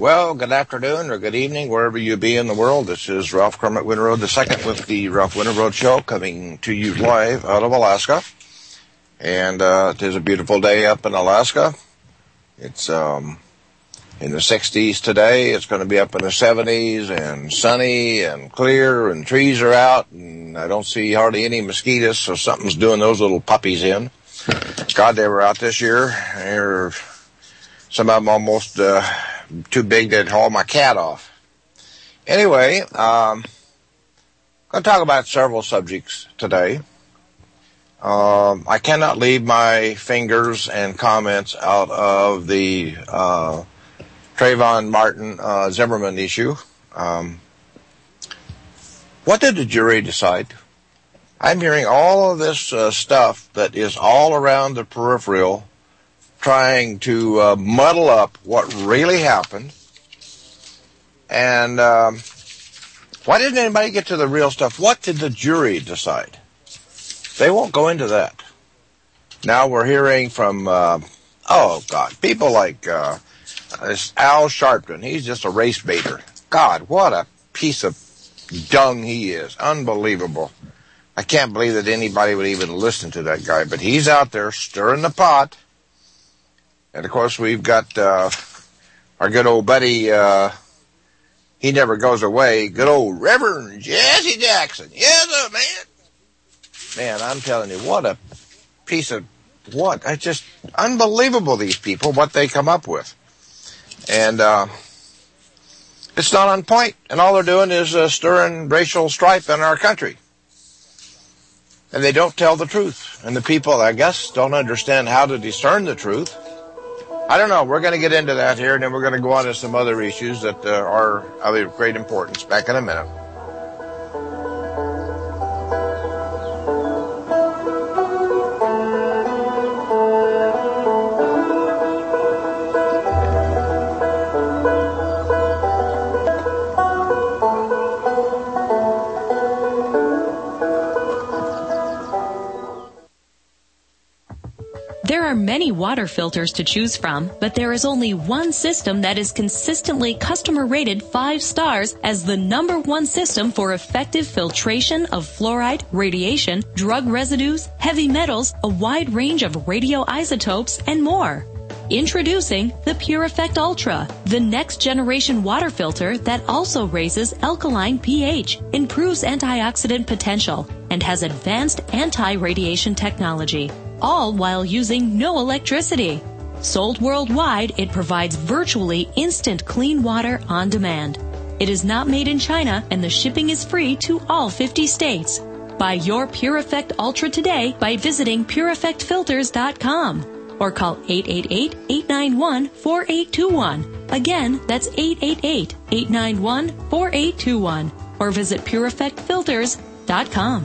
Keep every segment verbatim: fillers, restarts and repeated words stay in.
Well, good afternoon or good evening, wherever you be in the world. This is Ralph Kermit Winterroad the second with the Ralph Winterroad Show, coming to you live out of Alaska. And uh, it is a beautiful day up in Alaska. It's um, in the sixties today. It's going to be up in the seventies and sunny and clear, and trees are out, and I don't see hardly any mosquitoes, so something's doing those little puppies in. God, they were out this year. They're, some of them almost uh, too big to haul my cat off. Anyway, um, I'm going to talk about several subjects today. Um, I cannot leave my fingers and comments out of the uh, Trayvon Martin uh, Zimmerman issue. Um, what did the jury decide? I'm hearing all of this uh, stuff that is all around the peripheral, trying to uh, muddle up what really happened. And um, why didn't anybody get to the real stuff? What did the jury decide? They won't go into that. Now we're hearing from, uh, oh, God, people like uh, this Al Sharpton. He's just a race baiter. God, what a piece of dung he is. Unbelievable. I can't believe that anybody would even listen to that guy. But he's out there stirring the pot. And, of course, we've got uh, our good old buddy, uh, he never goes away, good old Reverend Jesse Jackson. Yes, sir, man. Man, I'm telling you, what a piece of, what, it's just unbelievable, these people, what they come up with. And uh, it's not on point, and all they're doing is uh, stirring racial strife in our country. And they don't tell the truth. And the people, I guess, don't understand how to discern the truth. I don't know. We're going to get into that here, and then we're going to go on to some other issues that uh, are of great importance. Back in a minute. There are many water filters to choose from, but there is only one system that is consistently customer rated five stars as the number one system for effective filtration of fluoride, radiation, drug residues, heavy metals, a wide range of radioisotopes, and more. Introducing the PureEffect Ultra, the next generation water filter that also raises alkaline pH, improves antioxidant potential, and has advanced anti-radiation technology, all while using no electricity. Sold worldwide, it provides virtually instant clean water on demand. It is not made in China, and the shipping is free to all fifty states. Buy your PureEffect Ultra today by visiting pure effect filters dot com or call eight eight eight, eight nine one, four eight two one. Again, that's eight eight eight, eight nine one, four eight two one or visit pure effect filters dot com.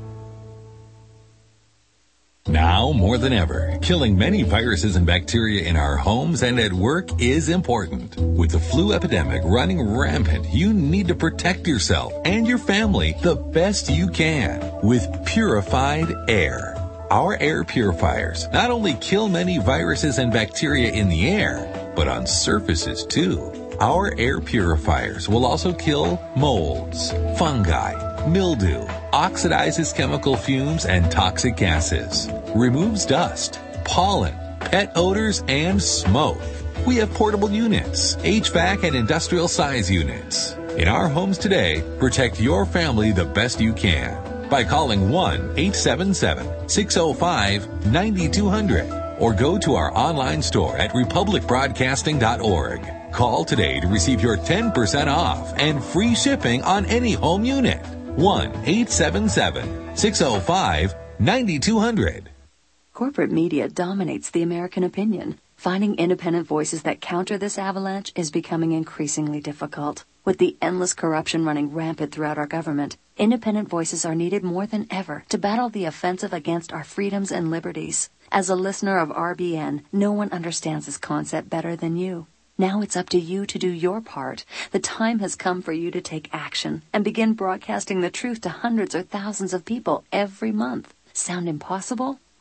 Now more than ever, killing many viruses and bacteria in our homes and at work is important. With the flu epidemic running rampant, you need to protect yourself and your family the best you can with purified air. Our air purifiers not only kill many viruses and bacteria in the air, but on surfaces too. Our air purifiers will also kill molds, fungi, mildew, oxidizes chemical fumes and toxic gases, removes dust, pollen, pet odors, and smoke. We have portable units, H V A C and industrial size units. In our homes today, protect your family the best you can by calling one eight seven seven, six zero five, nine two zero zero or go to our online store at republic broadcasting dot org. Call today to receive your ten percent off and free shipping on any home unit. one eight seven seven, six zero five, nine two zero zero. Corporate media dominates the American opinion. Finding independent voices that counter this avalanche is becoming increasingly difficult. With the endless corruption running rampant throughout our government, independent voices are needed more than ever to battle the offensive against our freedoms and liberties. As a listener of R B N, no one understands this concept better than you. Now it's up to you to do your part. The time has come for you to take action and begin broadcasting the truth to hundreds or thousands of people every month. Sound impossible?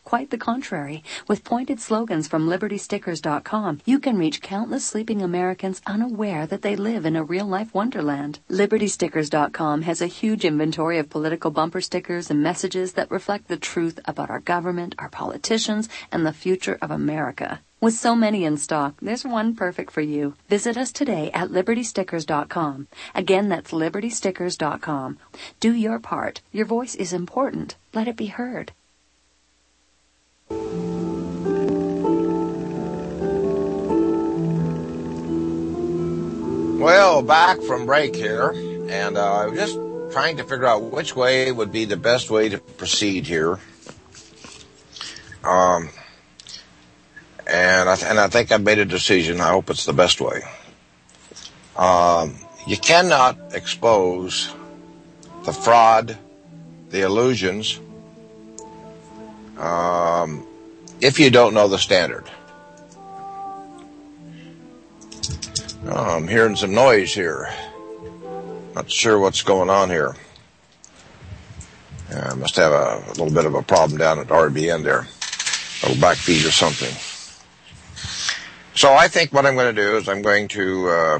Quite the contrary. With pointed slogans from Liberty Stickers dot com, you can reach countless sleeping Americans unaware that they live in a real-life wonderland. Liberty Stickers dot com has a huge inventory of political bumper stickers and messages that reflect the truth about our government, our politicians, and the future of America. With so many in stock, there's one perfect for you. Visit us today at Liberty Stickers dot com. Again, that's Liberty Stickers dot com. Do your part. Your voice is important. Let it be heard. Well, back from break here, and uh, I was just trying to figure out which way would be the best way to proceed here. Um, and I, th- and I think I've made a decision. I hope it's the best way. Um, you cannot expose the fraud, the illusions, um, if you don't know the standard. Oh, I'm hearing some noise here. Not sure what's going on here. Yeah, I must have a, a little bit of a problem down at R B N there. A little backbeat or something. So I think what I'm going to do is I'm going to uh,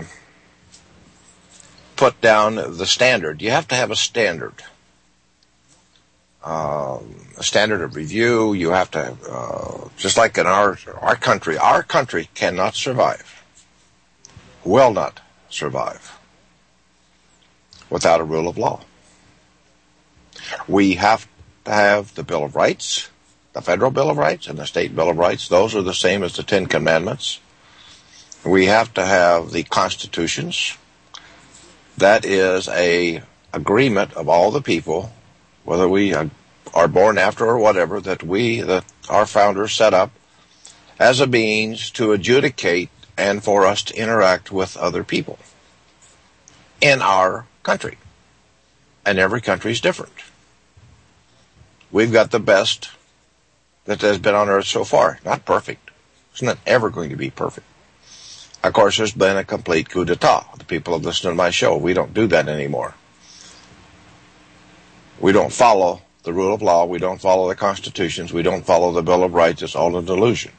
put down the standard. You have to have a standard. Um, a standard of review. You have to, uh, just like in our our country, our country cannot survive, will not survive, without a rule of law. We have to have the Bill of Rights, the Federal Bill of Rights and the State Bill of Rights. Those are the same as the Ten Commandments. We have to have the constitutions. That is a agreement of all the people, whether we are born after or whatever, that we, that our founders set up as a means to adjudicate and for us to interact with other people in our country. And every country is different. We've got the best that has been on earth so far. Not perfect. It's not ever going to be perfect. Of course, there's been a complete coup d'etat. The people have listened to my show. We don't do that anymore. We don't follow the rule of law. We don't follow the constitutions. We don't follow the Bill of Rights. It's all a delusion.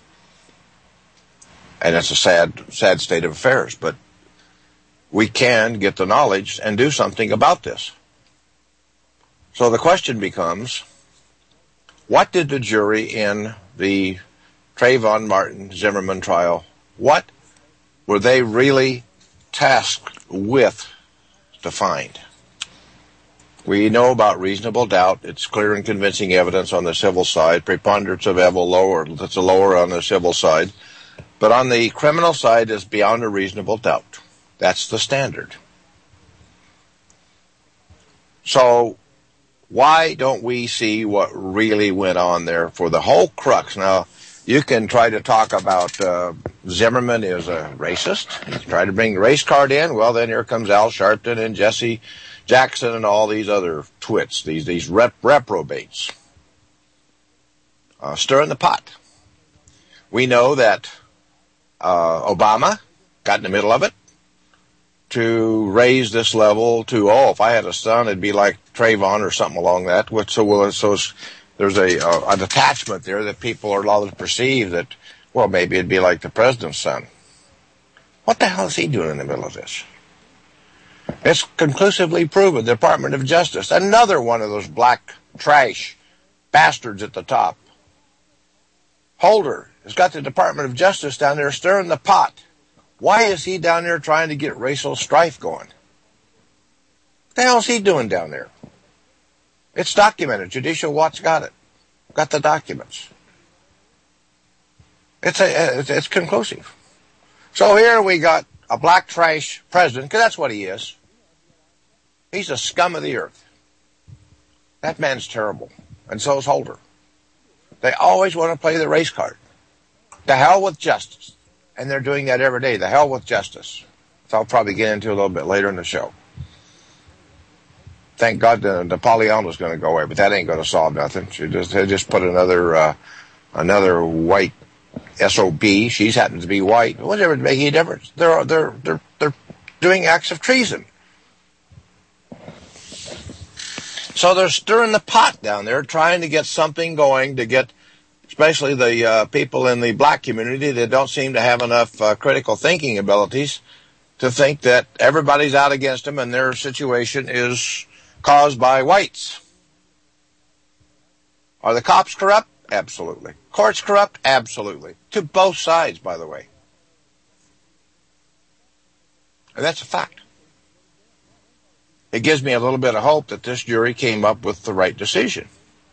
And it's a sad, sad state of affairs. But we can get the knowledge and do something about this. So the question becomes, what did the jury in the Trayvon Martin Zimmerman trial, what were they really tasked with to find? We know about reasonable doubt. It's clear and convincing evidence on the civil side. Preponderance of evil lower, that's a lower on the civil side. But on the criminal side is beyond a reasonable doubt. That's the standard. So why don't we see what really went on there for the whole crux? Now, you can try to talk about uh, Zimmerman is a racist. You try to bring the race card in. Well, then here comes Al Sharpton and Jesse Jackson and all these other twits, these these rep- reprobates, uh, stirring the pot. We know that uh, Obama got in the middle of it to raise this level to, oh, if I had a son, it'd be like Trayvon or something along that. Which, so well, so there's a uh, an attachment there that people are allowed to perceive that, well, maybe it'd be like the president's son. What the hell is he doing in the middle of this? It's conclusively proven. The Department of Justice, another one of those black trash bastards at the top. Holder has got the Department of Justice down there stirring the pot. Why is he down there trying to get racial strife going? What the hell is he doing down there? It's documented. Judicial Watch got it. Got the documents. It's a, it's, it's conclusive. So here we got a black trash president, because that's what he is. He's a scum of the earth. That man's terrible. And so is Holder. They always want to play the race card. The hell with justice. And they're doing that every day. The hell with justice. So I'll probably get into a little bit later in the show. Thank God the Napoleon was going to go away, but that ain't going to solve nothing. She just, they just put another, uh, another white S O B. She happens to be white. Whatever it make any difference. They're, they're, they're, they're doing acts of treason. So they're stirring the pot down there, trying to get something going to get especially the uh, people in the black community that don't seem to have enough uh, critical thinking abilities to think that everybody's out against them and their situation is caused by whites. Are the cops corrupt? Absolutely. Courts corrupt? Absolutely. To both sides, by the way. And that's a fact. It gives me a little bit of hope that this jury came up with the right decision.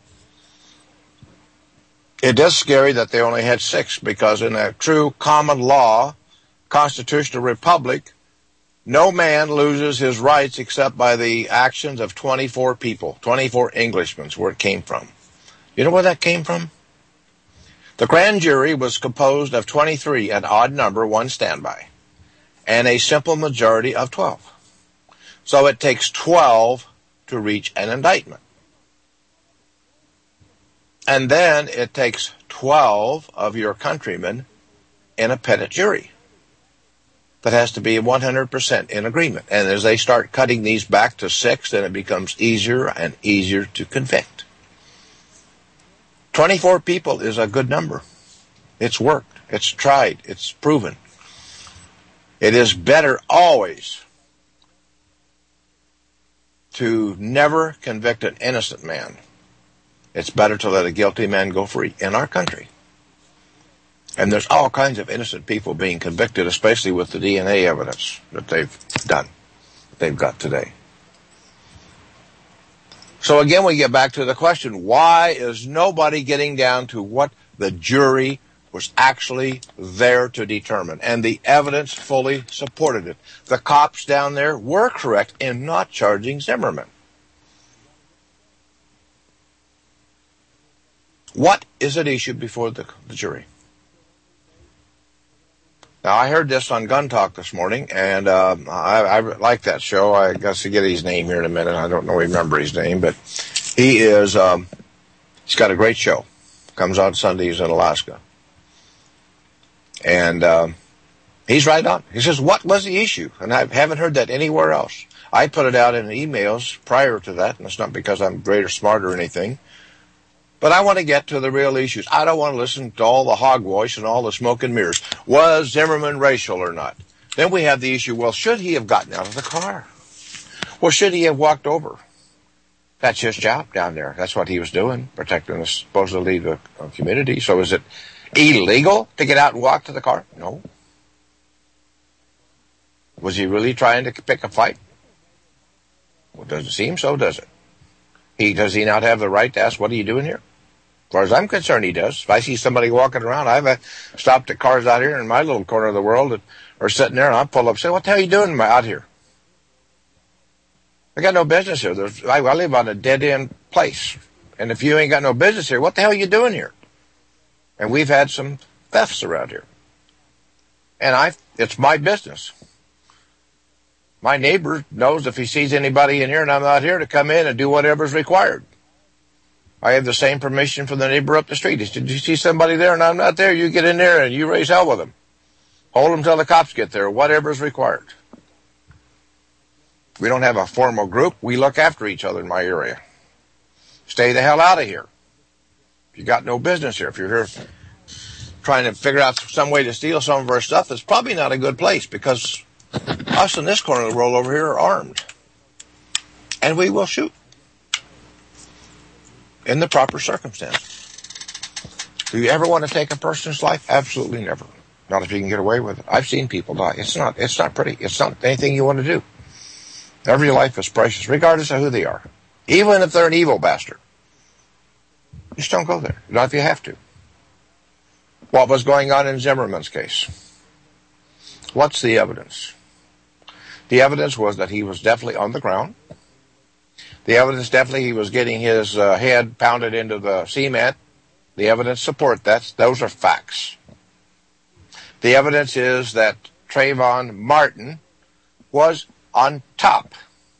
It is scary that they only had six, because in a true common law constitutional republic, no man loses his rights except by the actions of twenty-four people, twenty-four Englishmen, where it came from. You know where that came from? The grand jury was composed of twenty-three, an odd number, one standby, and a simple majority of twelve. So it takes twelve to reach an indictment. And then it takes twelve of your countrymen in a petit jury that has to be one hundred percent in agreement. And as they start cutting these back to six, then it becomes easier and easier to convict. twenty-four people is a good number. It's worked. It's tried. It's proven. It is better always to never convict an innocent man. It's better to let a guilty man go free in our country. And there's all kinds of innocent people being convicted, especially with the D N A evidence that they've done, that they've got today. So again, we get back to the question, why is nobody getting down to what the jury was actually there to determine? And the evidence fully supported it. The cops down there were correct in not charging Zimmerman. What is at issue before the, the jury? Now, I heard this on Gun Talk this morning, and uh, I, I like that show. I got to get his name here in a minute. I don't know, remember his name, but he is, um, he's got a great show. Comes on Sundays in Alaska. And um, he's right on. He says, what was the issue? And I haven't heard that anywhere else. I put it out in emails prior to that, and it's not because I'm great or smart or anything. But I want to get to the real issues. I don't want to listen to all the hogwash and all the smoke and mirrors. Was Zimmerman racial or not? Then we have the issue, well, should he have gotten out of the car? Well, should he have walked over? That's his job down there. That's what he was doing, protecting the, supposedly the uh, community. So is it illegal to get out and walk to the car? No. Was he really trying to pick a fight? Well, doesn't seem so, does it? He, does he not have the right to ask, what are you doing here? As far as I'm concerned, he does. If I see somebody walking around, I've uh, stopped at cars out here in my little corner of the world that are sitting there, and I'll pull up and say, what the hell are you doing out here? I got no business here. There's, I, I live on a dead-end place. And if you ain't got no business here, what the hell are you doing here? And we've had some thefts around here. And I, it's my business. My neighbor knows if he sees anybody in here and I'm not here to come in and do whatever's required. I have the same permission from the neighbor up the street. He said, did you see somebody there and I'm not there? You get in there and you raise hell with them. Hold them till the cops get there, whatever's required. We don't have a formal group. We look after each other in my area. Stay the hell out of here. You got no business here. If you're here trying to figure out some way to steal some of our stuff, it's probably not a good place, because us in this corner of the world over here are armed. And we will shoot. In the proper circumstance. Do you ever want to take a person's life? Absolutely never. Not if you can get away with it. I've seen people die. It's not, it's not pretty. It's not anything you want to do. Every life is precious, regardless of who they are. Even if they're an evil bastard. Just don't go there. Not if you have to. What was going on in Zimmerman's case? What's the evidence? The evidence was that he was definitely on the ground. The evidence definitely he was getting his uh, head pounded into the cement. The evidence support that. Those are facts. The evidence is that Trayvon Martin was on top.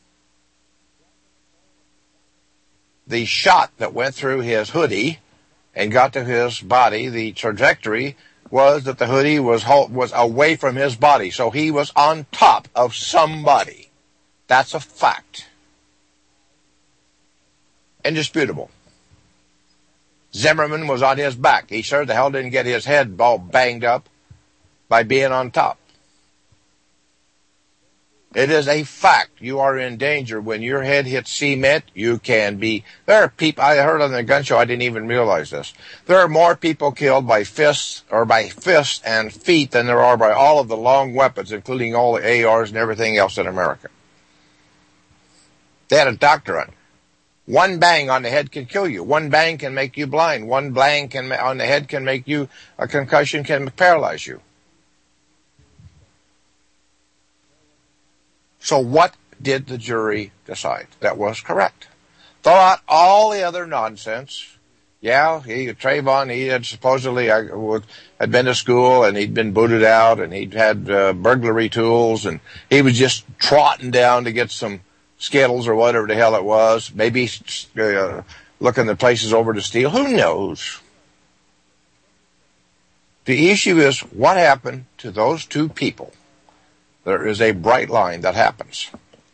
The shot that went through his hoodie and got to his body, the trajectory was that the hoodie was was away from his body. So he was on top of somebody. That's a fact. Indisputable. Zimmerman was on his back. He sure the hell didn't get his head all banged up by being on top. It is a fact. You are in danger. When your head hits cement, you can be... There are people... I heard on the gun show, I didn't even realize this. There are more people killed by fists or by fists and feet than there are by all of the long weapons, including all the A Rs and everything else in America. They had a doctor on. One bang on the head can kill you. One bang can make you blind. One bang can, on the head can make you... A concussion can paralyze you. So what did the jury decide? That was correct. Throw out all the other nonsense. Yeah, he, Trayvon, he had supposedly uh, had been to school and he'd been booted out and he'd had uh, burglary tools and he was just trotting down to get some Skittles or whatever the hell it was. Maybe uh, looking the places over to steal. Who knows? The issue is what happened to those two people. There is a bright line that happens.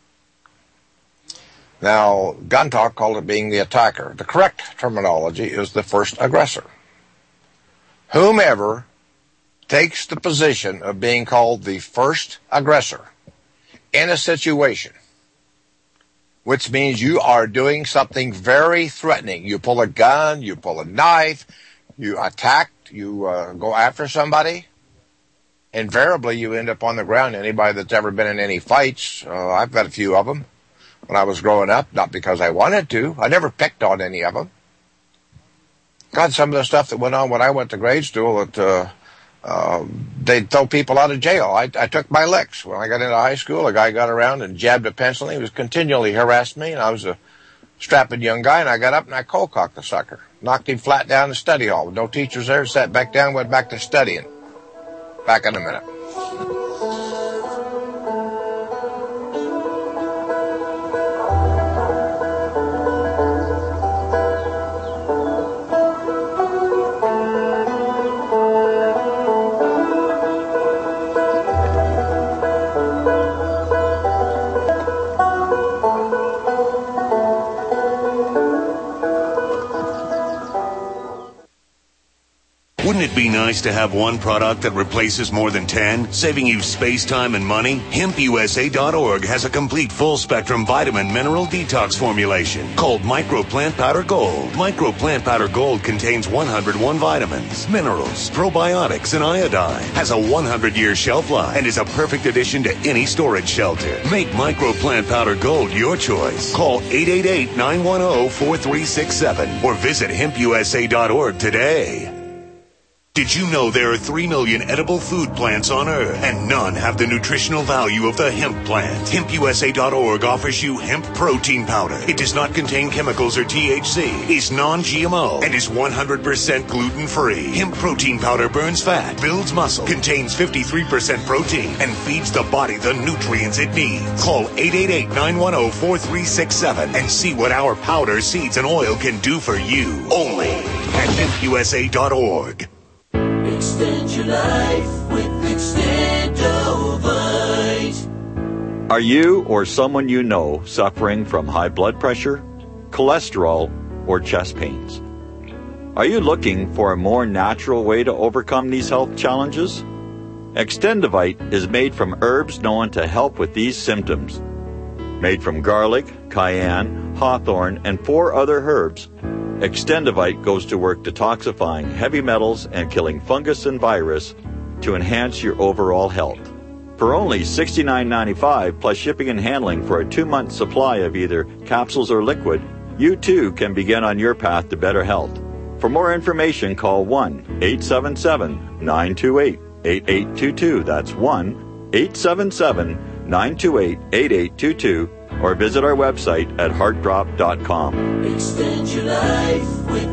Now, Gun Talk called it being the attacker. The correct terminology is the first aggressor. Whomever takes the position of being called the first aggressor in a situation, which means you are doing something very threatening. You pull a gun, you pull a knife, you attack, you uh, go after somebody. Invariably, you end up on the ground. Anybody that's ever been in any fights, uh, I've got a few of them when I was growing up, not because I wanted to. I never picked on any of them. God, some of the stuff that went on when I went to grade school, that uh, uh, they'd throw people out of jail. I, I took my licks. When I got into high school, a guy got around and jabbed a pencil. He was continually harassed me, and I was a strapping young guy, and I got up and I cold-cocked the sucker. Knocked him flat down in the study hall. No teachers there, sat back down, went back to studying. Back in a minute. Wouldn't it be nice to have one product that replaces more than ten, saving you space, time, and money? Hemp U S A dot org has a complete full-spectrum vitamin mineral detox formulation called Micro Plant Powder Gold. Micro Plant Powder Gold contains one hundred one vitamins, minerals, probiotics, and iodine. Has a one hundred year shelf life and is a perfect addition to any storage shelter. Make Micro Plant Powder Gold your choice. Call eight eight eight, nine one zero, four three six seven or visit hemp U S A dot org today. Did you know there are three million edible food plants on Earth, and none have the nutritional value of the hemp plant? hemp U S A dot org offers you hemp protein powder. It does not contain chemicals or T H C, is non G M O, and is one hundred percent gluten-free. Hemp protein powder burns fat, builds muscle, contains fifty-three percent protein, and feeds the body the nutrients it needs. Call eight eight eight, nine one zero, four three six seven and see what our powder, seeds, and oil can do for you. Only at hemp U S A dot org. Extend your life with Extendovite. Are you or someone you know suffering from high blood pressure, cholesterol, or chest pains? Are you looking for a more natural way to overcome these health challenges? Extendovite is made from herbs known to help with these symptoms. Made from garlic, cayenne, hawthorn, and four other herbs, Extendovite goes to work detoxifying heavy metals and killing fungus and virus to enhance your overall health. For only sixty-nine ninety-five plus shipping and handling for a two-month supply of either capsules or liquid, you too can begin on your path to better health. For more information, call one eight seven seven, nine two eight, eight eight two two. That's one eight seven seven, nine two eight, eight eight two two. Or visit our website at heart drop dot com. Extend your life with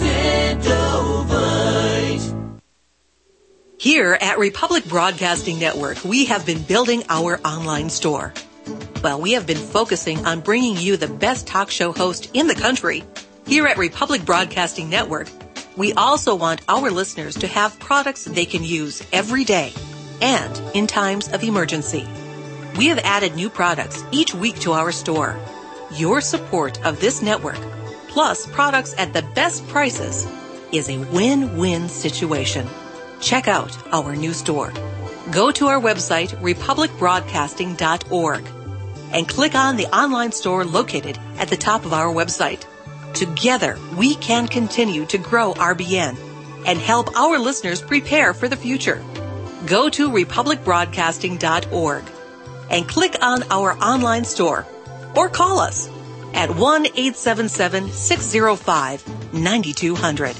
Extendovite. Here at Republic Broadcasting Network, we have been building our online store. Well, we have been focusing on bringing you the best talk show host in the country. Here at Republic Broadcasting Network, we also want our listeners to have products they can use every day and in times of emergency. We have added new products each week to our store. Your support of this network, plus products at the best prices, is a win-win situation. Check out our new store. Go to our website, republic broadcasting dot org, and click on the online store located at the top of our website. Together, we can continue to grow R B N and help our listeners prepare for the future. Go to republic broadcasting dot org and click on our online store or call us at one eight seven seven, six zero five, nine two zero zero.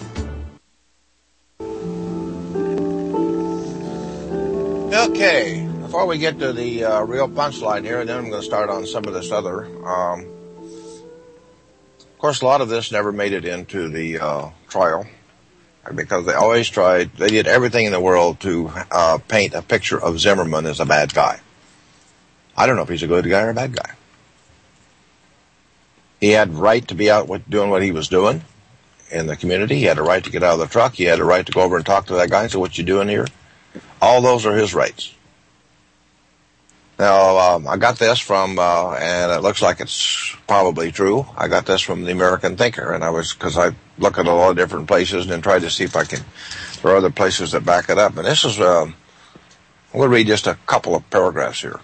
Okay, before we get to the uh, real punchline here, and then I'm going to start on some of this other. Um, of course, a lot of this never made it into the uh, trial because they always tried, they did everything in the world to uh, paint a picture of Zimmerman as a bad guy. I don't know if he's a good guy or a bad guy. He had right to be out with, doing what he was doing in the community. He had a right to get out of the truck. He had a right to go over and talk to that guy and say, what you doing here? All those are his rights. Now, um, I got this from, uh, and it looks like it's probably true. I got this from the American Thinker, and I was, because I look at a lot of different places and then tried to see if I can, there are other places that back it up. And this is, um, I'm going to read just a couple of paragraphs here.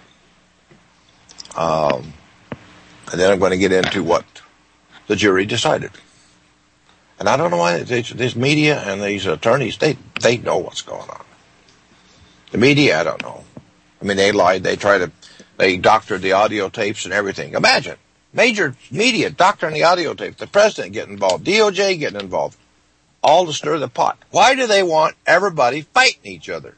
Um, and then I'm going to get into what the jury decided. And I don't know why these, these media and these attorneys, they, they know what's going on. The media, I don't know. I mean, they lied. They tried to, they doctored the audio tapes and everything. Imagine, major media doctoring the audio tapes, the president getting involved, D O J getting involved, all to stir the pot. Why do they want everybody fighting each other?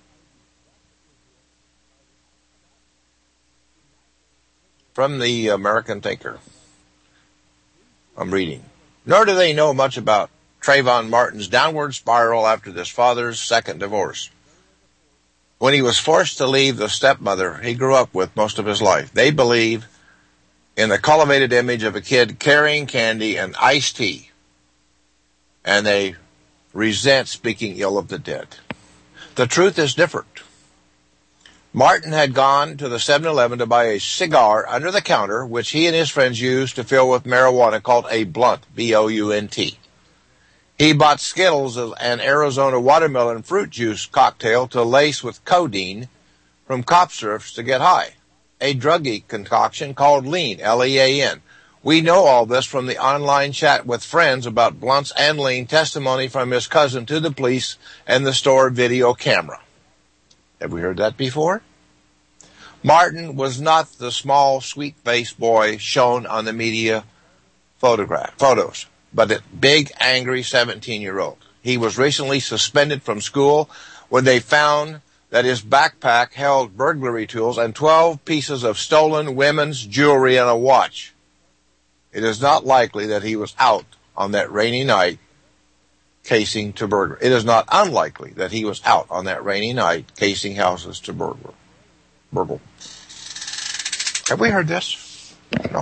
From the American Thinker, I'm reading. Nor do they know much about Trayvon Martin's downward spiral after his father's second divorce. When he was forced to leave the stepmother he grew up with most of his life, they believe in the cultivated image of a kid carrying candy and iced tea, and they resent speaking ill of the dead. The truth is different. Martin had gone to the seven eleven to buy a cigar under the counter, which he and his friends used to fill with marijuana, called a blunt, B O U N T. He bought Skittles, an Arizona watermelon fruit juice cocktail to lace with codeine from cop surfs to get high, a druggy concoction called lean, L E A N. We know all this from the online chat with friends about blunts and lean, testimony from his cousin to the police, and the store video camera. Have we heard that before? Martin was not the small, sweet-faced boy shown on the media photograph, photos, but a big, angry seventeen-year-old. He was recently suspended from school when they found that his backpack held burglary tools and twelve pieces of stolen women's jewelry and a watch. It is not likely that he was out on that rainy night casing to burglary. It is not unlikely that he was out on that rainy night casing houses to burglary. Burgle. Have we heard this? No.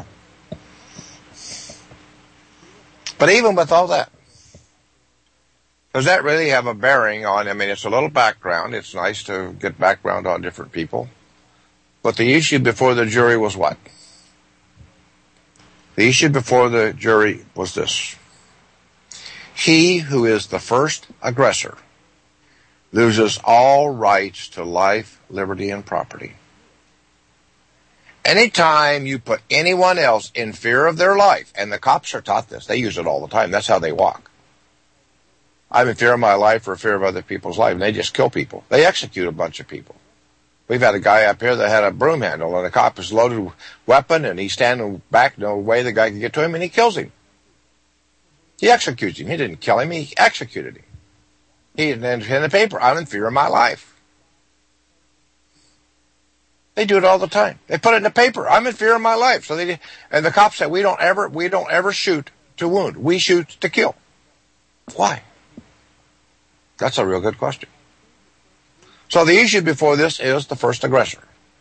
But even with all that, does that really have a bearing on, I mean, it's a little background. It's nice to get background on different people. But the issue before the jury was what? The issue before the jury was this. He who is the first aggressor loses all rights to life, liberty, and property. Anytime you put anyone else in fear of their life, and the cops are taught this, they use it all the time, that's how they walk. I'm in fear of my life or fear of other people's life, and they just kill people. They execute a bunch of people. We've had a guy up here that had a broom handle, and the cop is loaded weapon, and he's standing back, no way the guy can get to him, and he kills him. He executes him. He didn't kill him, he executed him. He in the paper, I'm in fear of my life. They do it all the time. They put it in the paper. I'm in fear of my life. So they, and the cops said, we don't ever, we don't ever shoot to wound. We shoot to kill. Why? That's a real good question. So the issue before this is the first aggressor.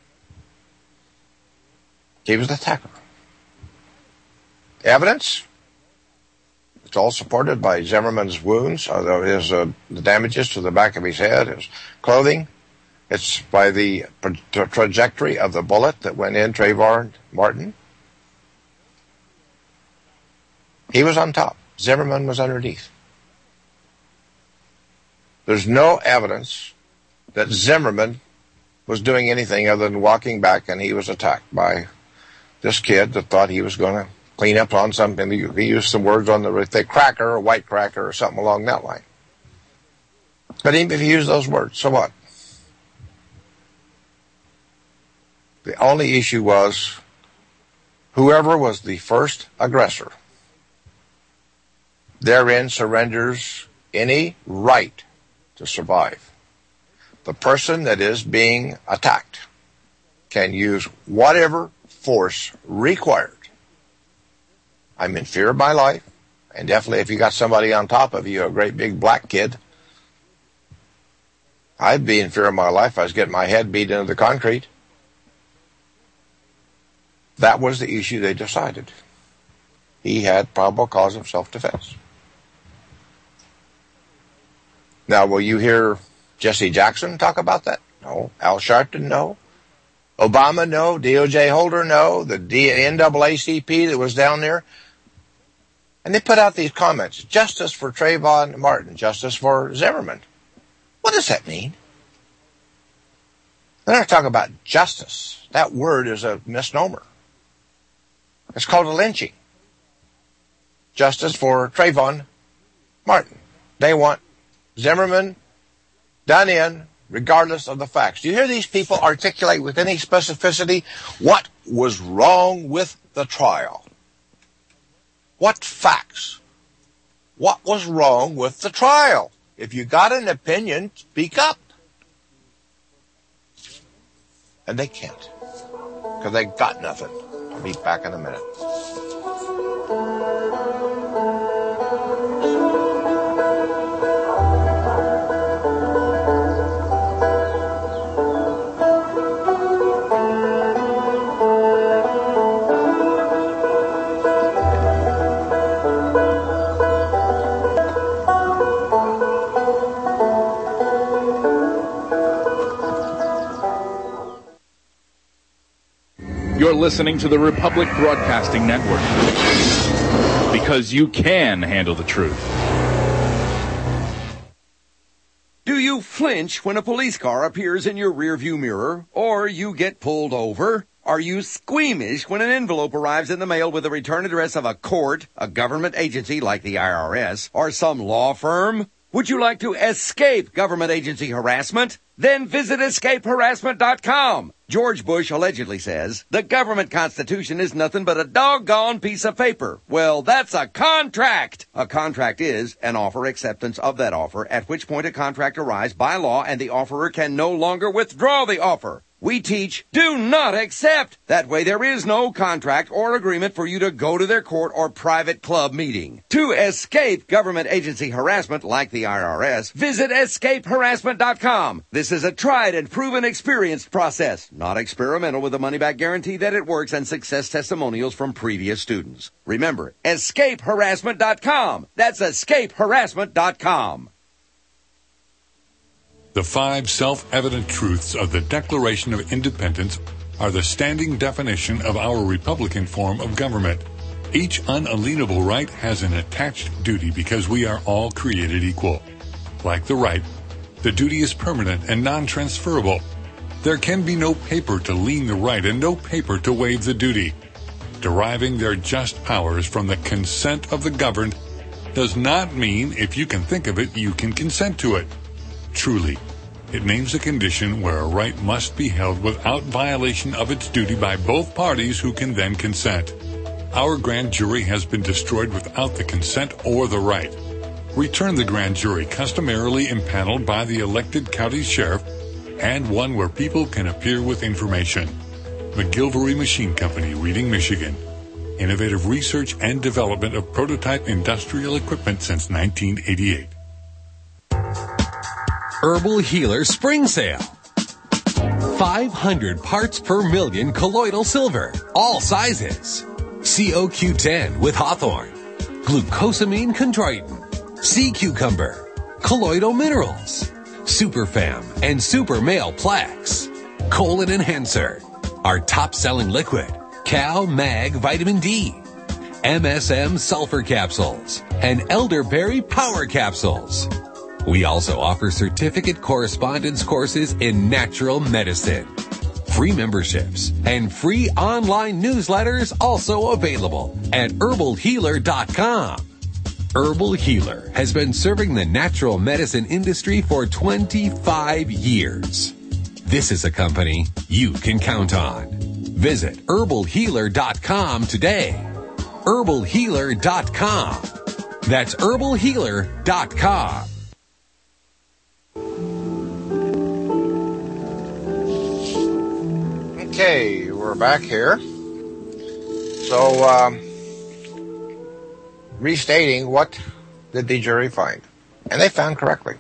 He was the attacker. Evidence? It's all supported by Zimmerman's wounds, although his uh, the damages to the back of his head, his clothing. It's by the tra- trajectory of the bullet that went in Trayvon Martin. He was on top. Zimmerman was underneath. There's no evidence that Zimmerman was doing anything other than walking back, and he was attacked by this kid that thought he was going to clean up on something. He used some words on the say cracker or white cracker or something along that line. But even if he used those words, so what? The only issue was whoever was the first aggressor therein surrenders any right to survive. The person that is being attacked can use whatever force required. I'm in fear of my life, and definitely if you got somebody on top of you, a great big black kid, I'd be in fear of my life if I was getting my head beat into the concrete. That was the issue they decided. He had probable cause of self-defense. Now, will you hear Jesse Jackson talk about that? No. Al Sharpton? No. Obama? No. D O J Holder? No. The N double A C P that was down there? And they put out these comments. Justice for Trayvon Martin. Justice for Zimmerman. What does that mean? They're not talking about justice. That word is a misnomer. It's called a lynching. Justice for Trayvon Martin. They want Zimmerman done in regardless of the facts. Do you hear these people articulate with any specificity what was wrong with the trial? What facts? What was wrong with the trial? If you got an opinion, speak up. And they can't, because they got nothing. I'll be back in a minute. You're listening to the Republic Broadcasting Network, because you can handle the truth. Do you flinch when a police car appears in your rearview mirror, or you get pulled over? Are you squeamish when an envelope arrives in the mail with the return address of a court, a government agency like the I R S, or some law firm? Would you like to escape government agency harassment? Then visit escape harassment dot com. George Bush allegedly says, the government constitution is nothing but a doggone piece of paper. Well, that's a contract. A contract is an offer acceptance of that offer, at which point a contract arrives by law and the offerer can no longer withdraw the offer. We teach, do not accept. That way there is no contract or agreement for you to go to their court or private club meeting. To escape government agency harassment like the I R S, visit escape harassment dot com. This is a tried and proven experienced process, not experimental, with a money-back guarantee that it works and success testimonials from previous students. Remember, escape harassment dot com. That's escape harassment dot com. The five self-evident truths of the Declaration of Independence are the standing definition of our Republican form of government. Each unalienable right has an attached duty because we are all created equal. Like the right, the duty is permanent and non-transferable. There can be no paper to lien the right and no paper to waive the duty. Deriving their just powers from the consent of the governed does not mean if you can think of it, you can consent to it. Truly, it names a condition where a right must be held without violation of its duty by both parties who can then consent. Our grand jury has been destroyed without the consent or the right. Return the grand jury customarily impaneled by the elected county sheriff and one where people can appear with information. McGilvery Machine Company, Reading, Michigan. Innovative research and development of prototype industrial equipment since nineteen eighty-eight. Herbal Healer Spring Sale. five hundred parts per million colloidal silver, all sizes. C O Q ten with Hawthorne, glucosamine chondroitin, sea cucumber, colloidal minerals, Superfam and Super Male Plaques, colon enhancer, our top-selling liquid, Cal Mag Vitamin D, M S M Sulfur Capsules, and Elderberry Power Capsules. We also offer certificate correspondence courses in natural medicine. Free memberships and free online newsletters also available at herbal healer dot com. Herbal Healer has been serving the natural medicine industry for twenty-five years. This is a company you can count on. Visit herbal healer dot com today. herbal healer dot com. That's herbal healer dot com. Okay, we're back here. So, um, restating, what did the jury find? And they found correctly.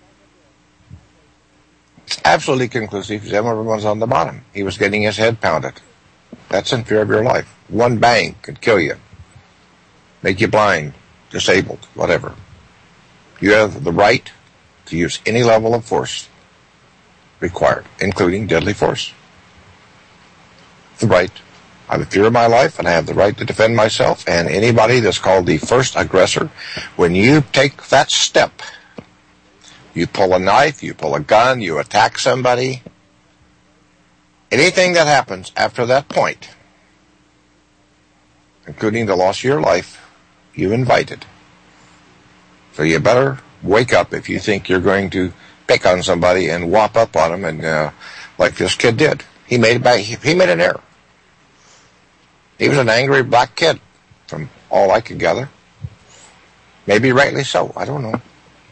It's absolutely conclusive. Zimmerman was on the bottom. He was getting his head pounded. That's in fear of your life. One bang could kill you. Make you blind, disabled, whatever. You have the right to use any level of force required, including deadly force. The right. I have a fear of my life, and I have the right to defend myself and anybody that's called the first aggressor. When you take that step, you pull a knife, you pull a gun, you attack somebody, anything that happens after that point, including the loss of your life, you invited. So you better wake up if you think you're going to pick on somebody and whop up on them, and uh, like this kid did. He made a, he made an error. He was an angry black kid, from all I could gather. Maybe rightly so. I don't know.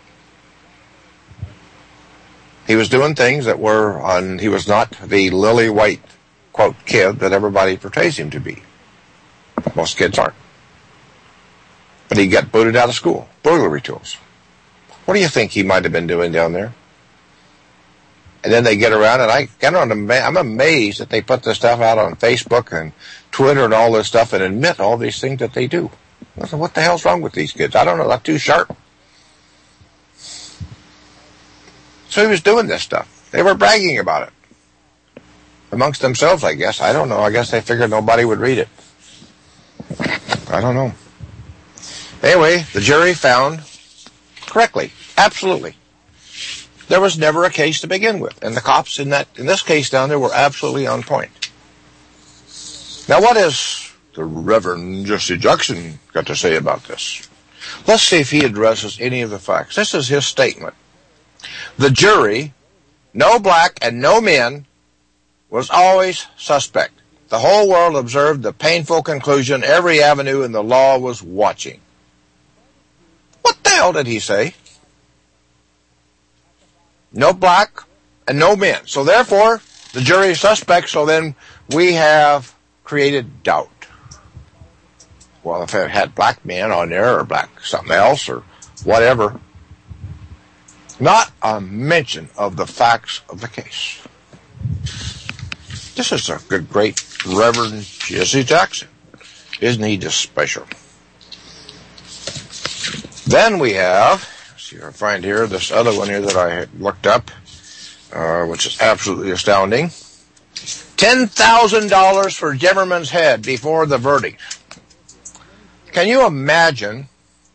He was doing things that were on. He was not the lily white, quote, kid that everybody portrays him to be. Most kids aren't. But he got booted out of school. Burglary tools. What do you think he might have been doing down there? And then they get around, and I, I'm amazed that they put this stuff out on Facebook and Twitter and all this stuff and admit all these things that they do. I said, what the hell's wrong with these kids? I don't know, not too sharp. So he was doing this stuff. They were bragging about it. Amongst themselves, I guess. I don't know. I guess they figured nobody would read it. I don't know. Anyway, the jury found correctly. Absolutely. There was never a case to begin with. And the cops in that in this case down there were absolutely on point. Now, what has the Reverend Jesse Jackson got to say about this? Let's see if he addresses any of the facts. This is his statement. The jury, no black and no men, was always suspect. The whole world observed the painful conclusion every avenue in the law was watching. What the hell did he say? No black and no men. So therefore, the jury is suspect, so then we have created doubt. Well, if it had black men on there or black something else or whatever, not a mention of the facts of the case. This is a good, great Reverend Jesse Jackson. Isn't he just special? Then we have, let's see if I find here, this other one here that I looked up, uh, which is absolutely astounding. ten thousand dollars for Jimmerman's head before the verdict. Can you imagine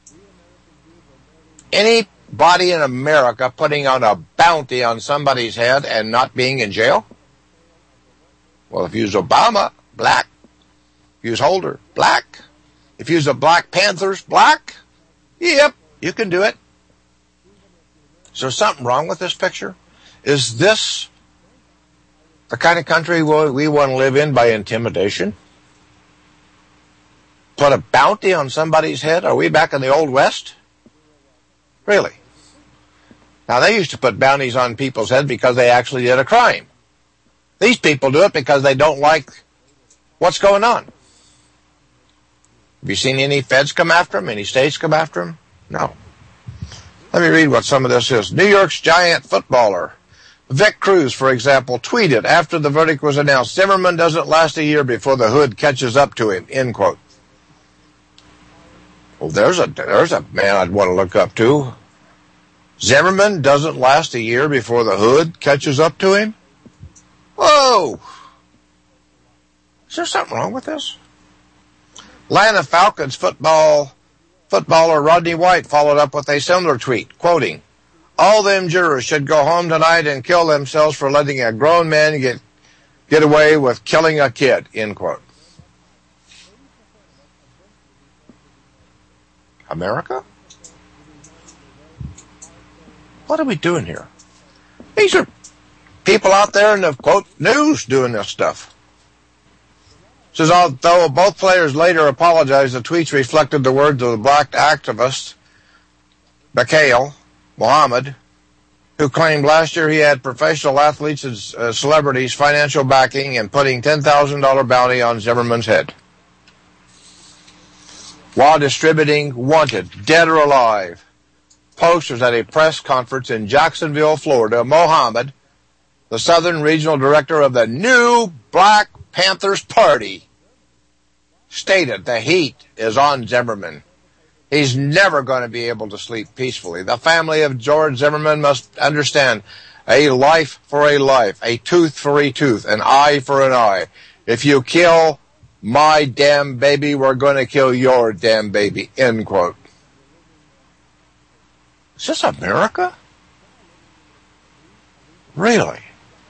anybody in America putting on a bounty on somebody's head and not being in jail? Well, if you use Obama, black. If you use Holder, black. If you use the Black Panthers, black. Yep, you can do it. Is there something wrong with this picture? Is this the kind of country we want to live in by intimidation? Put a bounty on somebody's head? Are we back in the Old West? Really? Now, they used to put bounties on people's head because they actually did a crime. These people do it because they don't like what's going on. Have you seen any feds come after them? Any states come after them? No. Let me read what some of this is. New York's giant footballer, Vic Cruz, for example, tweeted after the verdict was announced, Zimmerman doesn't last a year before the hood catches up to him, end quote. Well, there's a, there's a man I'd want to look up to. Zimmerman doesn't last a year before the hood catches up to him? Whoa! Is there something wrong with this? Atlanta Falcons football footballer Rodney White followed up with a similar tweet, quoting, all them jurors should go home tonight and kill themselves for letting a grown man get get away with killing a kid, end quote. America? What are we doing here? These are people out there in the, quote, news doing this stuff. Says, although both players later apologized, the tweets reflected the words of the black activist, Bakail Muhammad, who claimed last year he had professional athletes and uh, celebrities financial backing and putting ten thousand dollars bounty on Zimmerman's head, while distributing wanted, dead or alive, posters at a press conference in Jacksonville, Florida. Muhammad, the Southern Regional Director of the new Black Panthers Party, stated the heat is on Zimmerman. He's never going to be able to sleep peacefully. The family of George Zimmerman must understand a life for a life, a tooth for a tooth, an eye for an eye. If you kill my damn baby, we're going to kill your damn baby, end quote. Is this America? Really?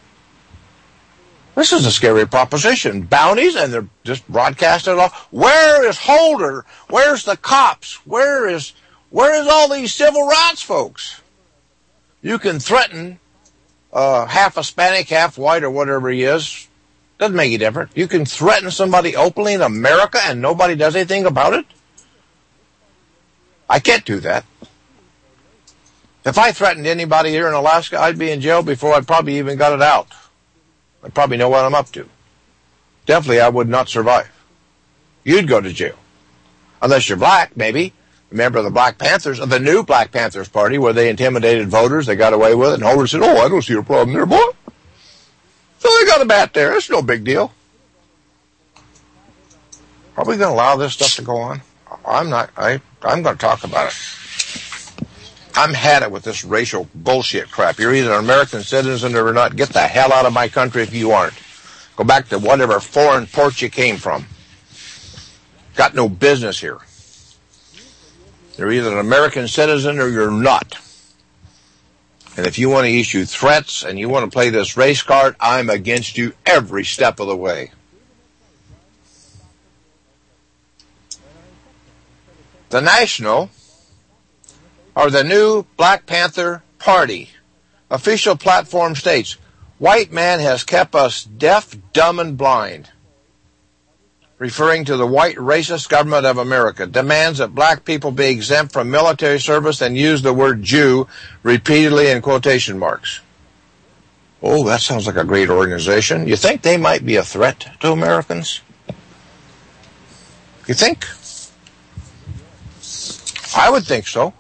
This is a scary proposition. Bounties, and they're just broadcasting it off. Where is Holder? Where's the cops? Where is, where is all these civil rights folks? You can threaten uh, half Hispanic, half white, or whatever he is. Doesn't make any difference. You can threaten somebody openly in America and nobody does anything about it? I can't do that. If I threatened anybody here in Alaska, I'd be in jail before I probably even got it out. I probably know what I'm up to. Definitely I would not survive. You'd go to jail. Unless you're black, maybe. Remember the Black Panthers, or the new Black Panthers Party, where they intimidated voters, they got away with it, and Holder said, oh, I don't see a problem there, boy. So they got a bat there. It's no big deal. Are we going to allow this stuff to go on? I'm not. I, I'm going to talk about it. I'm had it with this racial bullshit crap. You're either an American citizen or not. Get the hell out of my country if you aren't. Go back to whatever foreign port you came from. Got no business here. You're either an American citizen or you're not. And if you want to issue threats and you want to play this race card, I'm against you every step of the way. The National, or the new Black Panther Party, official platform states, white man has kept us deaf, dumb, and blind, referring to the white racist government of America, demands that black people be exempt from military service and use the word Jew repeatedly in quotation marks. Oh, that sounds like a great organization. You think they might be a threat to Americans? You think? I would think so.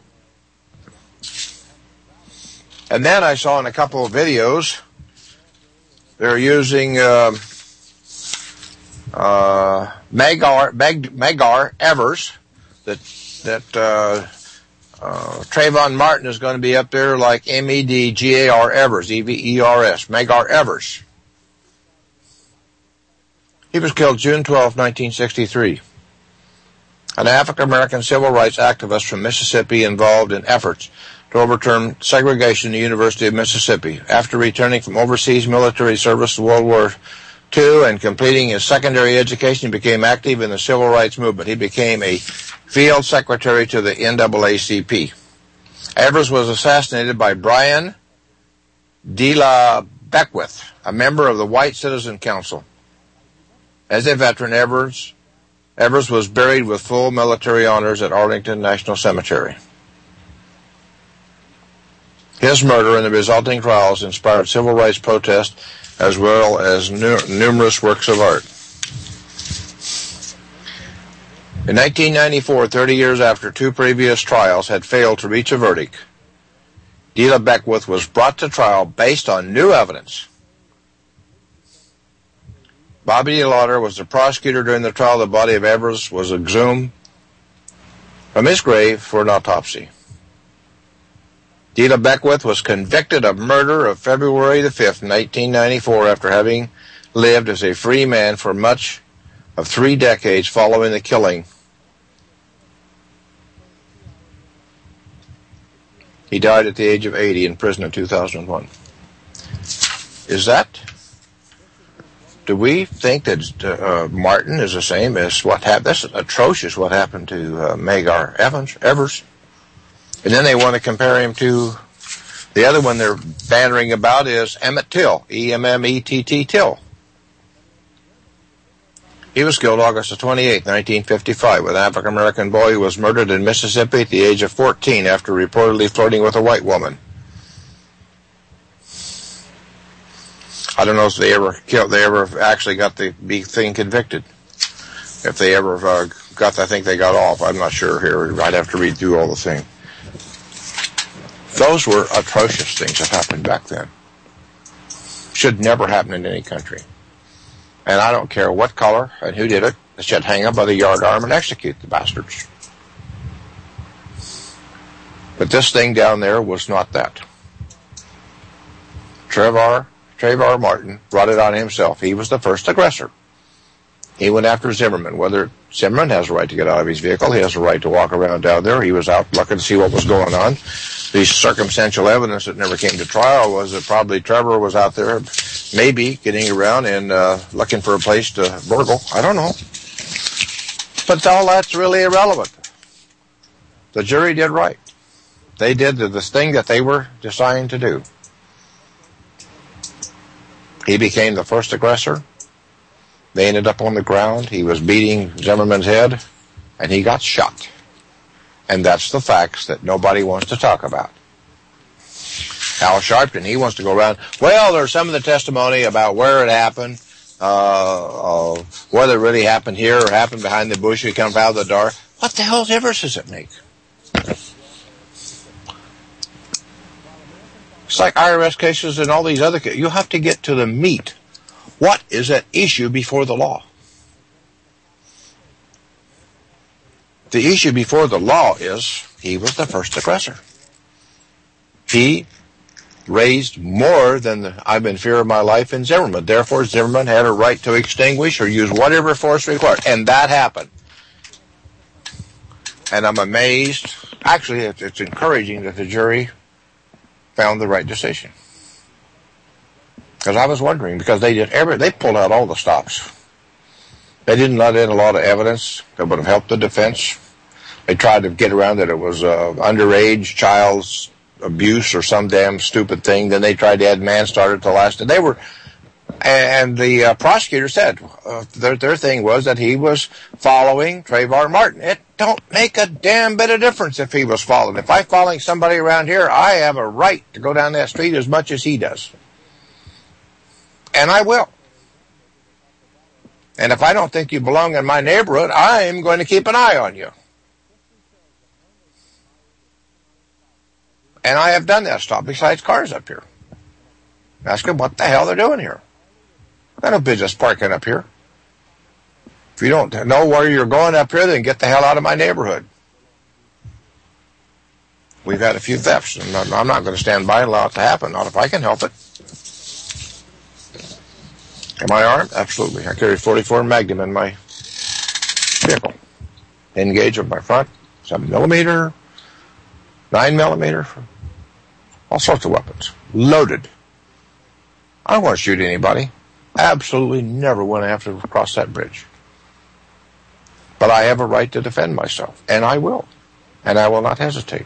And then I saw in a couple of videos, they're using uh, uh, Medgar, Meg, Medgar Evers, that that uh, uh, Trayvon Martin is going to be up there like M E D G A R Evers, E V E R S, Medgar Evers. He was killed June twelfth, nineteen sixty-three. An African-American civil rights activist from Mississippi involved in efforts to overturn segregation at the University of Mississippi. After returning from overseas military service in World War Two and completing his secondary education, he became active in the civil rights movement. He became a field secretary to the N double A C P. Evers was assassinated by Brian De La Beckwith, a member of the White Citizen Council. As a veteran, Evers, Evers was buried with full military honors at Arlington National Cemetery. His murder and the resulting trials inspired civil rights protests as well as nu- numerous works of art. In nineteen ninety-four, thirty years after two previous trials had failed to reach a verdict, De La Beckwith was brought to trial based on new evidence. Bobby DeLauder was the prosecutor during the trial. The body of Evers was exhumed from his grave for an autopsy. De La Beckwith was convicted of murder of February the fifth, nineteen ninety-four, after having lived as a free man for much of three decades following the killing He died at the age of eighty in prison in two thousand one. Is that... Do we think that uh, Martin is the same as what happened? This is atrocious what happened to uh, Medgar Evans, Evers. And then they want to compare him to the other one they're bantering about is Emmett Till, E M M E T T Till. He was killed August twenty-eighth, nineteen fifty-five, with an African-American boy who was murdered in Mississippi at the age of fourteen after reportedly flirting with a white woman. I don't know if they ever killed, they ever actually got the big thing convicted. If they ever uh, got, I think they got off. I'm not sure here. I'd have to read through all the thing. Those were atrocious things that happened back then. Should never happen in any country. And I don't care what color and who did it. They should hang up by the yardarm and execute the bastards. But this thing down there was not that. Trayvon Trayvon Martin brought it on himself. He was the first aggressor. He went after Zimmerman. Whether Zimmerman has a right to get out of his vehicle, he has a right to walk around down there. He was out looking to see what was going on. The circumstantial evidence that never came to trial was that probably Trevor was out there, maybe getting around and uh, looking for a place to burgle. I don't know. But all that's really irrelevant. The jury did right. They did the, the thing that they were designed to do. He became the first aggressor. They ended up on the ground. He was beating Zimmerman's head, and he got shot. And that's the facts that nobody wants to talk about. Al Sharpton, he wants to go around, well, there's some of the testimony about where it happened, uh, uh, whether it really happened here or happened behind the bush, he comes out of the dark. What the hell difference does it make? It's like I R S cases and all these other cases. You have to get to the meat. What is at issue before the law? The issue before the law is he was the first aggressor. He raised more than the, I'm in fear of my life in Zimmerman. Therefore, Zimmerman had a right to extinguish or use whatever force required. And that happened. And I'm amazed. Actually, it's, it's encouraging that the jury found the right decision. Because I was wondering, because they did every, they pulled out all the stops. They didn't let in a lot of evidence that would have helped the defense. They tried to get around that it was uh, underage child's abuse or some damn stupid thing. Then they tried to add manslaughter to the last. And they were, and the uh, prosecutor said uh, their their thing was that he was following Trayvon Martin. It don't make a damn bit of difference if he was following. If I'm following somebody around here, I have a right to go down that street as much as he does. And I will. And if I don't think you belong in my neighborhood, I'm going to keep an eye on you. And I have done that stop besides cars up here. Ask them what the hell they're doing here. Got no business parking up here. If you don't know where you're going up here, then get the hell out of my neighborhood. We've had a few thefts, and I'm not going to stand by and allow it to happen, not if I can help it. Am I armed? Absolutely. I carry forty-four Magnum in my vehicle. Engage with my front, seven millimeter, nine millimeter, all sorts of weapons. Loaded. I don't want to shoot anybody. Absolutely never want to have to cross that bridge. But I have a right to defend myself, and I will. And I will not hesitate.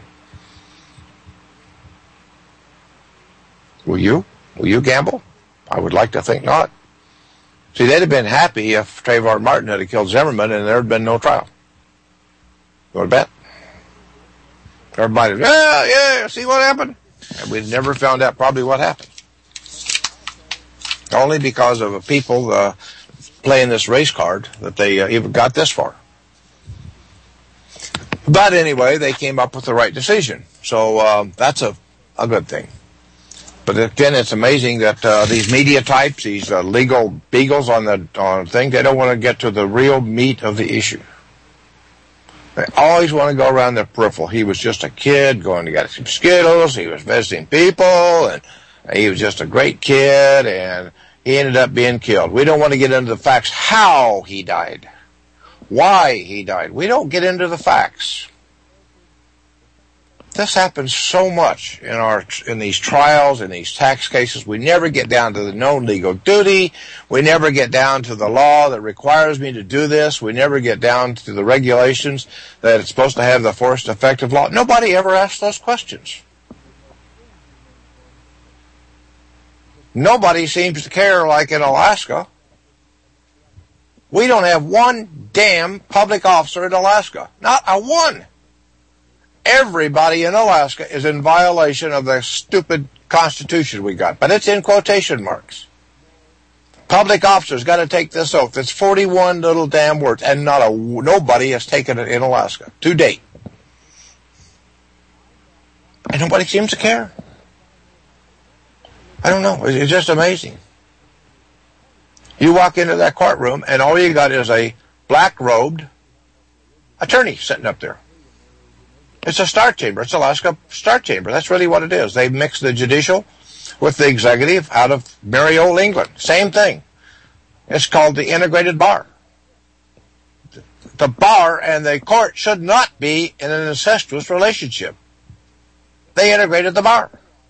Will you? Will you gamble? I would like to think not. See, they'd have been happy if Trayvon Martin had killed Zimmerman and there had been no trial. You want to bet? Everybody, yeah, yeah, see what happened? And we'd never found out probably what happened. Only because of people uh, playing this race card that they uh, even got this far. But anyway, they came up with the right decision. So uh, that's a, a good thing. But again, it's amazing that uh, these media types, these uh, legal beagles on the on thing, they don't want to get to the real meat of the issue. They always want to go around the peripheral. He was just a kid going to get some Skittles. He was visiting people, and he was just a great kid, and he ended up being killed. We don't want to get into the facts how he died, why he died. We don't get into the facts. This happens so much in our in these trials, in these tax cases. We never get down to the known legal duty. We never get down to the law that requires me to do this. We never get down to the regulations that it's supposed to have the force and effective law. Nobody ever asks those questions. Nobody seems to care like in Alaska. We don't have one damn public officer in Alaska. Not a one. Everybody in Alaska is in violation of the stupid constitution we got, but it's in quotation marks. Public officers got to take this oath. It's forty-one little damn words, and not a nobody has taken it in Alaska to date, and nobody seems to care. I don't know. It's just amazing. You walk into that courtroom, and all you got is a black-robed attorney sitting up there. It's a star chamber. It's Alaska star chamber. That's really what it is. They've mixed the judicial with the executive out of merry old England. Same thing. It's called the integrated bar. The bar and the court should not be in an incestuous relationship. They integrated the bar.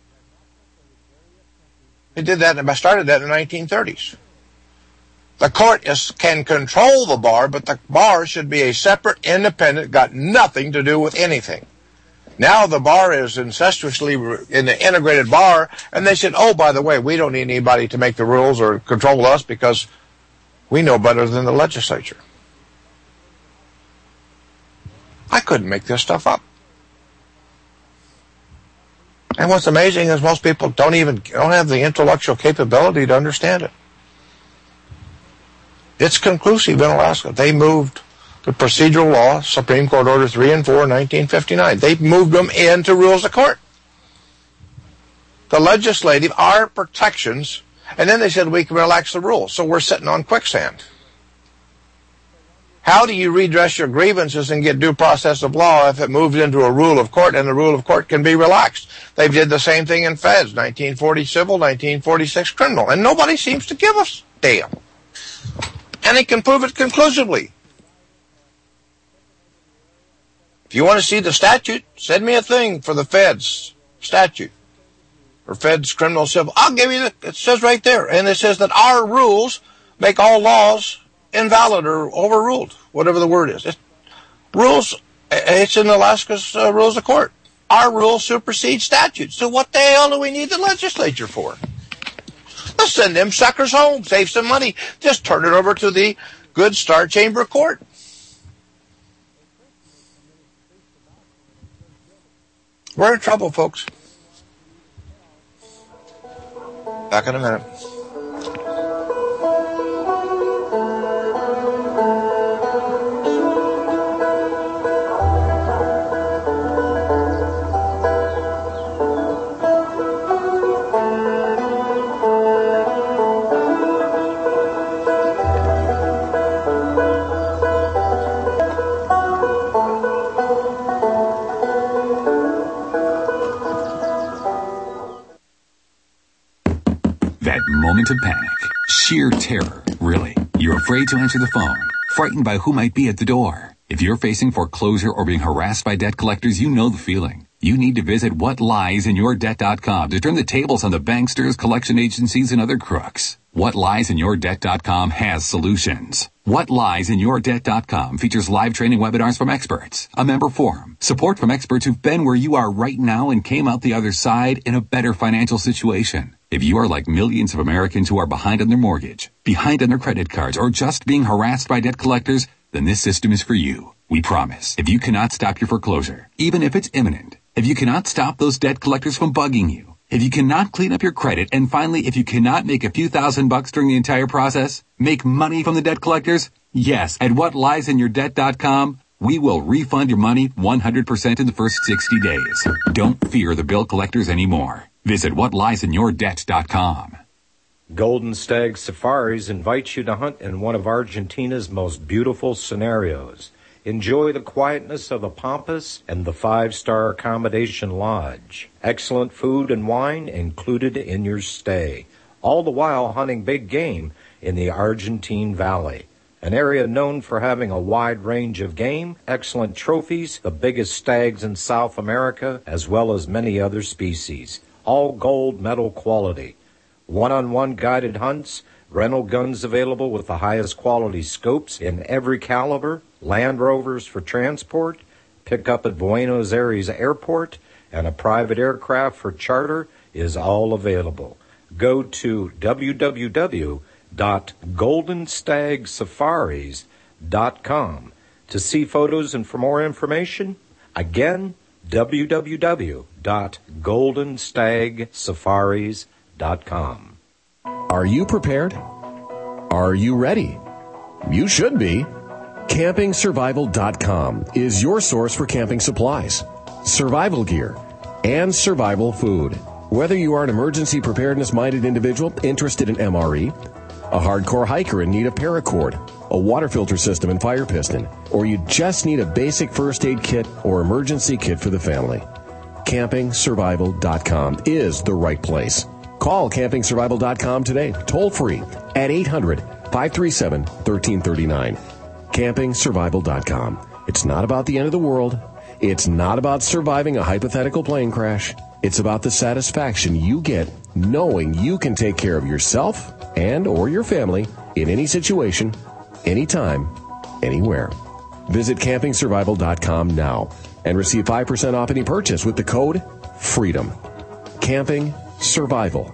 They did that, and started that in the nineteen thirties. The court is, can control the bar, but the bar should be a separate, independent, got nothing to do with anything. Now the bar is incestuously in the integrated bar, and they said, oh, by the way, we don't need anybody to make the rules or control us because we know better than the legislature. I couldn't make this stuff up. And what's amazing is most people don't even don't have the intellectual capability to understand it. It's conclusive in Alaska. They moved the procedural law, Supreme Court Order three and four, nineteen fifty-nine. They moved them into rules of court. The legislative are protections, and then they said we can relax the rules. So we're sitting on quicksand. How do you redress your grievances and get due process of law if it moves into a rule of court and the rule of court can be relaxed? They did the same thing in feds, nineteen forty civil, nineteen forty-six criminal, and nobody seems to give us damn. And they can prove it conclusively. If you want to see the statute, send me a thing for the feds statute. Or feds criminal civil. I'll give you the, it says right there. And it says that our rules make all laws invalid or overruled, whatever the word is. It, rules, it's in Alaska's uh, rules of court. Our rules supersede statutes. So what the hell do we need the legislature for? Let's send them suckers home, save some money. Just turn it over to the good Star Chamber Court. We're in trouble, folks. Back in a minute. Moment of panic. Sheer terror, really. You're afraid to answer the phone. Frightened by who might be at the door. If you're facing foreclosure or being harassed by debt collectors, you know the feeling. You need to visit what lies in your debt dot com to turn the tables on the banksters, collection agencies, and other crooks. what lies in your debt dot com has solutions. what lies in your debt dot com features live training webinars from experts, a member forum, support from experts who've been where you are right now and came out the other side in a better financial situation. If you are like millions of Americans who are behind on their mortgage, behind on their credit cards, or just being harassed by debt collectors, then this system is for you. We promise. If you cannot stop your foreclosure, even if it's imminent, if you cannot stop those debt collectors from bugging you, if you cannot clean up your credit, and finally, if you cannot make a few thousand bucks during the entire process, make money from the debt collectors, yes, at what lies in your debt dot com, we will refund your money one hundred percent in the first sixty days. Don't fear the bill collectors anymore. Visit what lies in your debt dot com. Golden Stag Safaris invites you to hunt in one of Argentina's most beautiful scenarios. Enjoy the quietness of the Pampas and the five-star accommodation lodge. Excellent food and wine included in your stay. All the while hunting big game in the Argentine Valley. an area known for having a wide range of game, excellent trophies, the biggest stags in South America, as well as many other species. All gold medal quality. One-on-one guided hunts, rental guns available with the highest quality scopes in every caliber, Land Rovers for transport, pick up at Buenos Aires Airport, and a private aircraft for charter is all available. Go to w w w dot golden stag safaris dot com to see photos and for more information. Again, w w w dot golden stag safaris dot com. Are you prepared? Are you ready? You should be. camping survival dot com is your source for camping supplies, survival gear, and survival food. Whether you are an emergency preparedness-minded individual interested in M R E, a hardcore hiker in need of paracord, a water filter system and fire piston, or you just need a basic first aid kit or emergency kit for the family, camping survival dot com is the right place. Call camping survival dot com today, toll free at eight hundred, five three seven, one three three nine. camping survival dot com. It's not about the end of the world. It's not about surviving a hypothetical plane crash. It's about the satisfaction you get knowing you can take care of yourself and or your family in any situation, anytime, anywhere. Visit camping survival dot com now and receive five percent off any purchase with the code FREEDOM. Camping Survival.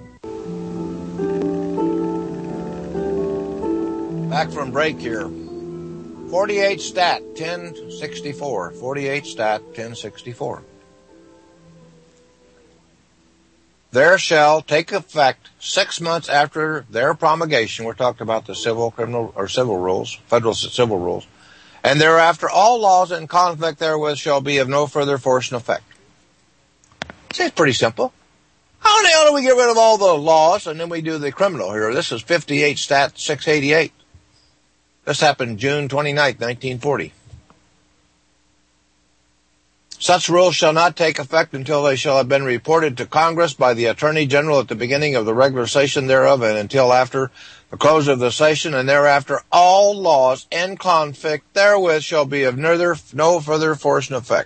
Back from break here. forty-eight stat, ten sixty-four. forty-eight stat, ten sixty-four. There shall take effect six months after their promulgation. We're talking about the civil, criminal, or civil rules, federal civil rules. And thereafter, all laws in conflict therewith shall be of no further force and effect. See, it's pretty simple. How in the hell do we get rid of all the laws and then we do the criminal here? This is fifty-eight stat six eighty-eight. This happened June twenty-ninth, nineteen forty. Such rules shall not take effect until they shall have been reported to Congress by the Attorney General at the beginning of the regular session thereof, and until after the close of the session, and thereafter all laws in conflict therewith shall be of neither, no further force and effect.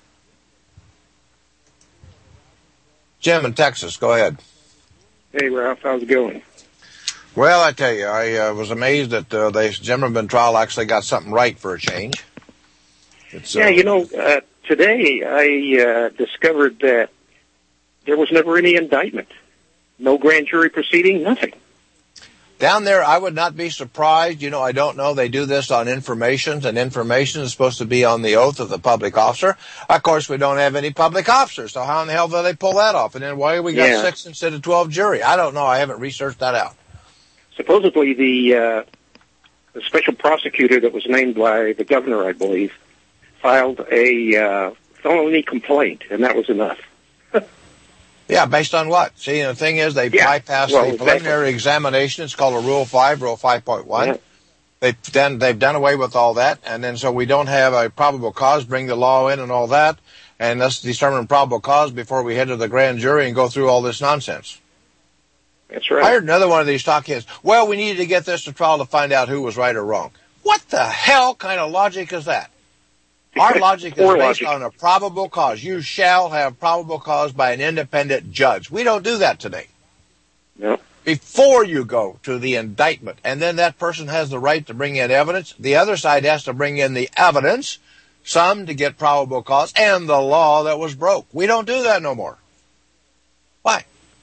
Jim in Texas, go ahead. Hey, Ralph, how's it going? Well, I tell you, I uh, was amazed that uh, the Zimmerman trial actually got something right for a change. It's, yeah, uh, you know, uh, today I uh, discovered that there was never any indictment. No grand jury proceeding, nothing. Down there, I would not be surprised. You know, I don't know. They do this on informations, and information is supposed to be on the oath of the public officer. Of course, we don't have any public officers, so how in the hell do they pull that off? And then why do we got Yeah. six instead of twelve jury? I don't know. I haven't researched that out. Supposedly the, uh, the special prosecutor that was named by the governor, I believe, filed a uh, felony complaint, and that was enough. Yeah, based on what? See, the thing is, they Yeah. bypassed Well, the exactly. preliminary examination. It's called a Rule five, Rule five point one. Yeah. They've done, they've done away with all that, and then so we don't have a probable cause, bring the law in and all that, and let's determine probable cause before we head to the grand jury and go through all this nonsense. That's right. I heard another one of these talk heads. Well, we needed to get this to trial to find out who was right or wrong. What the hell kind of logic is that? Our logic is Poor based logic. on a probable cause. You shall have probable cause by an independent judge. We don't do that today. No. Before you go to the indictment, and then that person has the right to bring in evidence, the other side has to bring in the evidence, some to get probable cause, and the law that was broke. We don't do that no more. Why?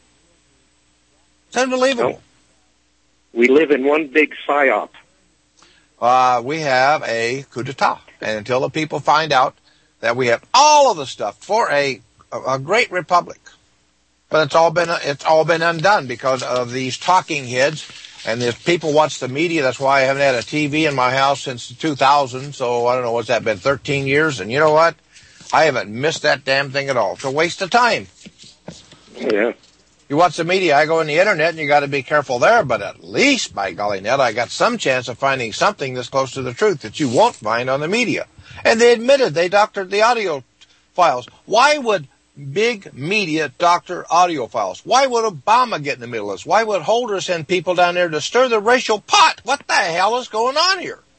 It's unbelievable. No. We live in one big psyop. Uh, we have a coup d'etat. And until the people find out that we have all of the stuff for a, a great republic, but it's all been, it's all been undone because of these talking heads, and if people watch the media. That's why I haven't had a T V in my house since two thousand. So I don't know, what's that been, thirteen years? And you know what? I haven't missed that damn thing at all. It's a waste of time. Yeah. You watch the media, I go on the internet, and you got to be careful there, but at least, by golly, Ned, I got some chance of finding something that's close to the truth that you won't find on the media. And they admitted they doctored the audio files. Why would big media doctor audio files? Why would Obama get in the middle of this? Why would Holder send people down there to stir the racial pot? What the hell is going on here?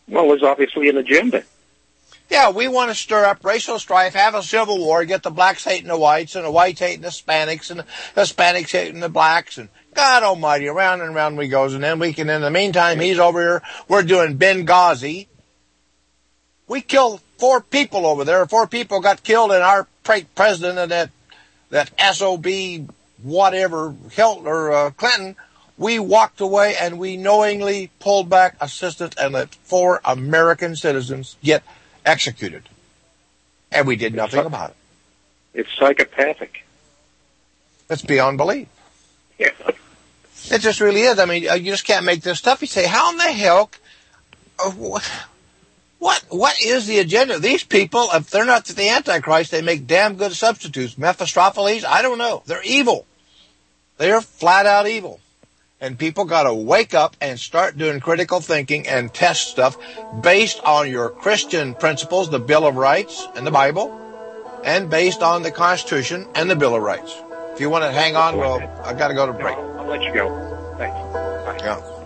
Well, there's obviously an agenda. Yeah, we want to stir up racial strife, have a civil war, get the blacks hating the whites, and the whites hating the Hispanics, and the Hispanics hating the blacks, and God almighty, around and around we goes, and then we can, in the meantime, he's over here, we're doing Benghazi. We killed four people over there. Four people got killed, and our president and that, that S O B whatever, Hilton or uh, Clinton, we walked away and we knowingly pulled back assistance and let four American citizens get executed. And we did nothing about it. It's psychopathic. It's beyond belief. Yeah. It just really is. I mean, you just can't make this stuff. You say, how in the hell, uh, what, what is the agenda? These people, if they're not the Antichrist, they make damn good substitutes. Mephistopheles, I don't know. They're evil. They're flat out evil. And people got to wake up and start doing critical thinking and test stuff based on your Christian principles, the Bill of Rights and the Bible, and based on the Constitution and the Bill of Rights. If you want to hang on, well, I've got to go to break. No, I'll let you go. Thanks. Bye. Yeah.